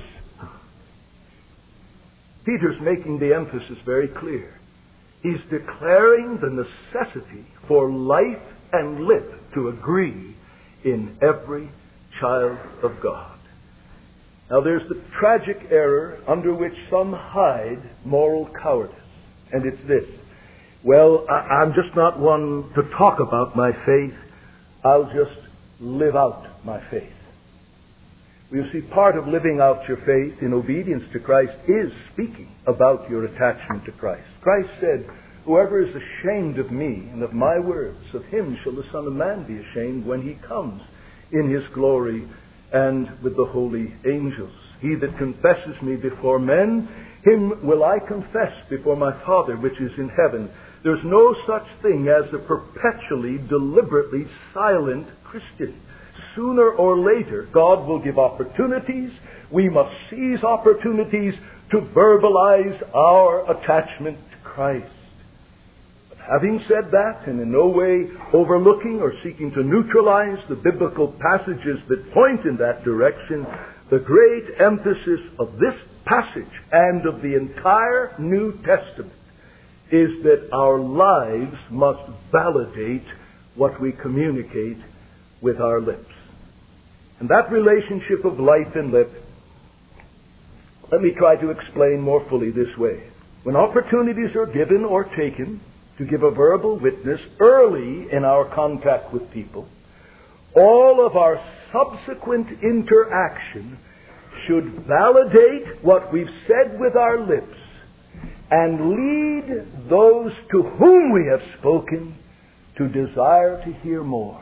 Peter's making the emphasis very clear. He's declaring the necessity for life and lip to agree in every child of God. Now there's the tragic error under which some hide moral cowardice. And it's this. Well, I'm just not one to talk about my faith. I'll just live out my faith. You see, part of living out your faith in obedience to Christ is speaking about your attachment to Christ. Christ said, "Whoever is ashamed of me and of my words, of him shall the Son of Man be ashamed when he comes in his glory and with the holy angels. He that confesses me before men, him will I confess before my Father which is in heaven." There's no such thing as a perpetually, deliberately silent Christian. Sooner or later, God will give opportunities. We must seize opportunities to verbalize our attachment to Christ. But having said that, and in no way overlooking or seeking to neutralize the biblical passages that point in that direction, the great emphasis of this passage and of the entire New Testament is that our lives must validate what we communicate with our lips. And that relationship of life and lip, let me try to explain more fully this way. When opportunities are given or taken to give a verbal witness early in our contact with people, all of our subsequent interaction should validate what we've said with our lips and lead those to whom we have spoken to desire to hear more.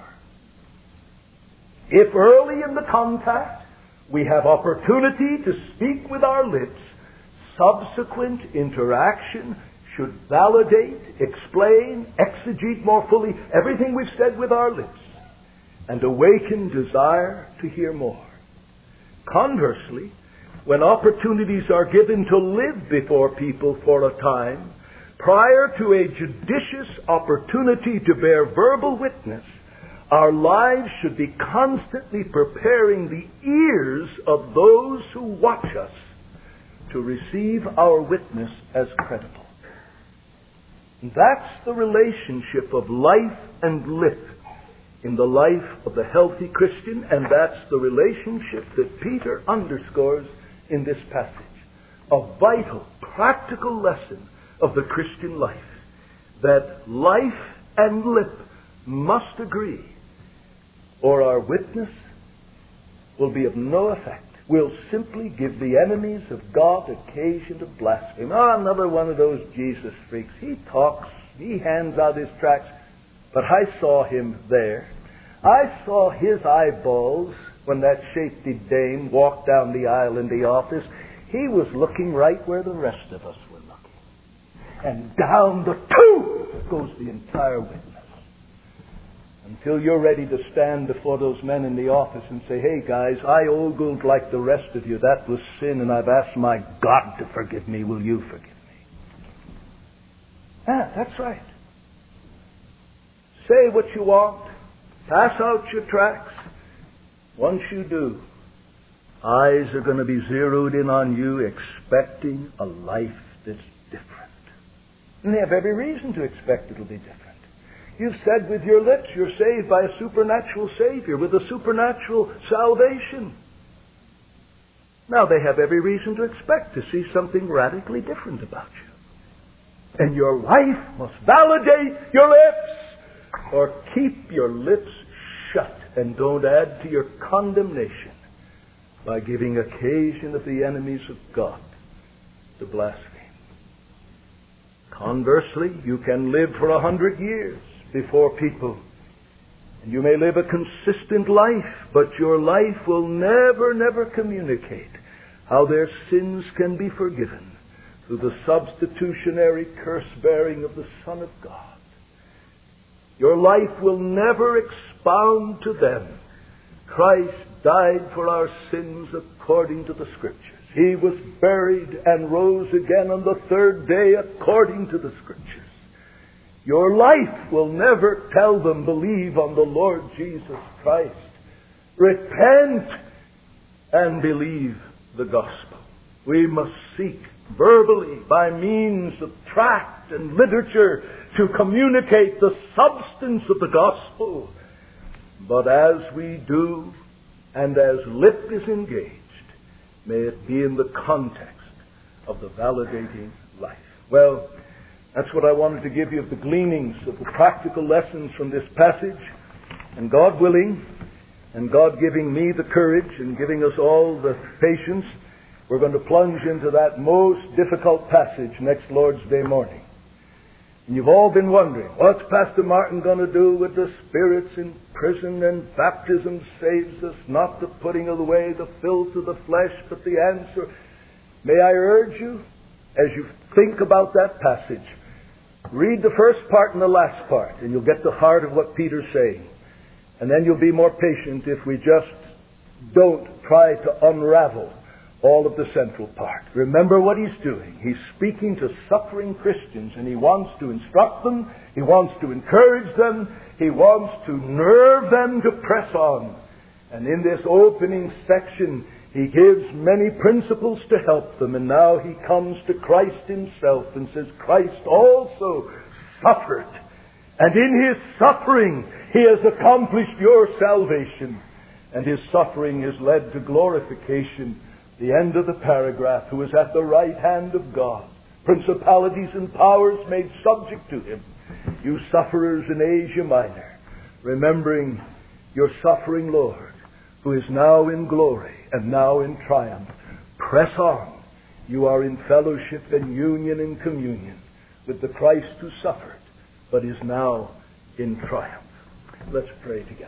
If early in the contact we have opportunity to speak with our lips, subsequent interaction should validate, explain, exegete more fully everything we've said with our lips and awaken desire to hear more. Conversely, when opportunities are given to live before people for a time, prior to a judicious opportunity to bear verbal witness, our lives should be constantly preparing the ears of those who watch us to receive our witness as credible. And that's the relationship of life and lip in the life of the healthy Christian, and that's the relationship that Peter underscores in this passage. A vital, practical lesson of the Christian life, that life and lip must agree, or our witness will be of no effect. We'll simply give the enemies of God occasion to blaspheme. Oh, another one of those Jesus freaks. He talks, he hands out his tracts, but I saw him there. I saw his eyeballs when that shapely dame walked down the aisle in the office. He was looking right where the rest of us were looking. And down the tube goes the entire witness. Until you're ready to stand before those men in the office and say, "Hey guys, I ogled like the rest of you. That was sin, and I've asked my God to forgive me. Will you forgive me?" Ah, that's right. Say what you want. Pass out your tracts. Once you do, eyes are going to be zeroed in on you, expecting a life that's different. And they have every reason to expect it'll be different. You've said with your lips you're saved by a supernatural Savior with a supernatural salvation. Now they have every reason to expect to see something radically different about you. And your life must validate your lips, or keep your lips shut and don't add to your condemnation by giving occasion of the enemies of God to blaspheme. Conversely, you can live for 100 years before people, and you may live a consistent life, but your life will never communicate how their sins can be forgiven through the substitutionary curse-bearing of the Son of God. Your life will never expound to them, Christ died for our sins according to the Scriptures. He was buried and rose again on the third day according to the Scriptures. Your life will never tell them, believe on the Lord Jesus Christ. Repent and believe the gospel. We must seek verbally, by means of tract and literature, to communicate the substance of the gospel. But as we do, and as lip is engaged, may it be in the context of the validating life. Well, That's what I wanted to give you of the gleanings, of the practical lessons from this passage. And God willing, and God giving me the courage and giving us all the patience, we're going to plunge into that most difficult passage next Lord's Day morning. And you've all been wondering, what's Pastor Martin going to do with the spirits in prison, and baptism saves us, not the putting away the filth of the flesh, but the answer. May I urge you, as you think about that passage, read the first part and the last part, and you'll get the heart of what Peter's saying. And then you'll be more patient if we just don't try to unravel all of the central part. Remember what he's doing. He's speaking to suffering Christians, and he wants to instruct them, he wants to encourage them, he wants to nerve them to press on. And in this opening section, he gives many principles to help them, and now he comes to Christ himself and says, Christ also suffered, and in his suffering he has accomplished your salvation, and his suffering has led to glorification. The end of the paragraph, who is at the right hand of God, principalities and powers made subject to him. You sufferers in Asia Minor, remembering your suffering Lord, who is now in glory and now in triumph, press on. You are in fellowship and union and communion with the Christ who suffered, but is now in triumph. Let's pray together.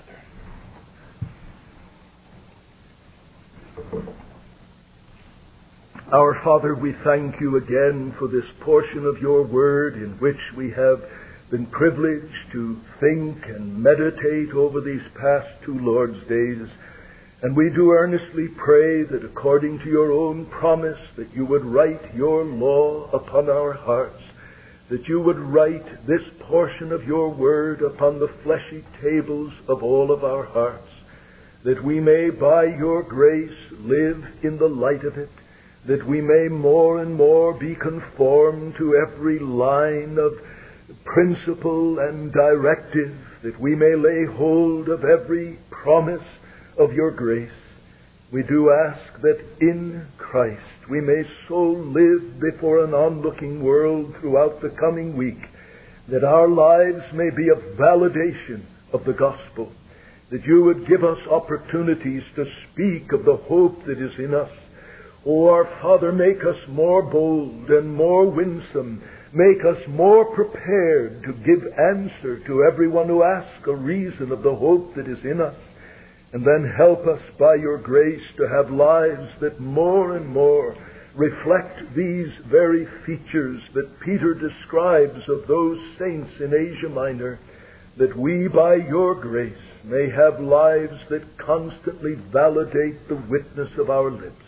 Our Father, we thank you again for this portion of your word in which we have been privileged to think and meditate over these past 2 Lord's days. And we do earnestly pray that according to your own promise, that you would write your law upon our hearts, that you would write this portion of your word upon the fleshy tables of all of our hearts, that we may by your grace live in the light of it, that we may more and more be conformed to every line of principle and directive, that we may lay hold of every promise of your grace. We do ask that in Christ we may so live before an onlooking world throughout the coming week, that our lives may be a validation of the gospel, that you would give us opportunities to speak of the hope that is in us. O our Father, make us more bold and more winsome. Make us more prepared to give answer to everyone who asks a reason of the hope that is in us. And then help us by your grace to have lives that more and more reflect these very features that Peter describes of those saints in Asia Minor, that we by your grace may have lives that constantly validate the witness of our lips.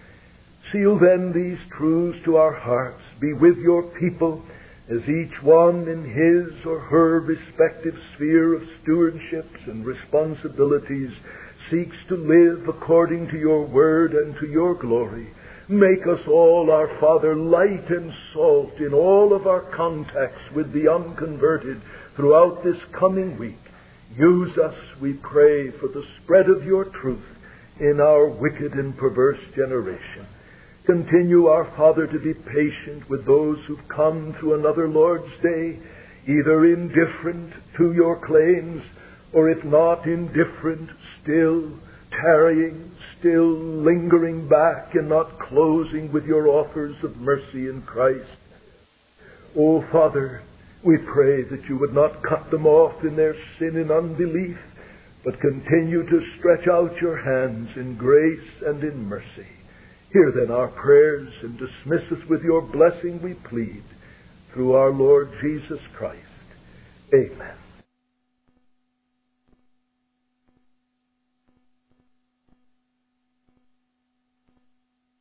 Seal then these truths to our hearts. Be with your people as each one in his or her respective sphere of stewardships and responsibilities seeks to live according to your word and to your glory. Make us all, our Father, light and salt in all of our contacts with the unconverted throughout this coming week. Use us, we pray, for the spread of your truth in our wicked and perverse generation. Continue, our Father, to be patient with those who've come to another Lord's Day, either indifferent to your claims, or if not indifferent, still tarrying, still lingering back and not closing with your offers of mercy in Christ. O Father, we pray that you would not cut them off in their sin and unbelief, but continue to stretch out your hands in grace and in mercy. Hear then our prayers and dismiss us with your blessing, we plead, through our Lord Jesus Christ. Amen.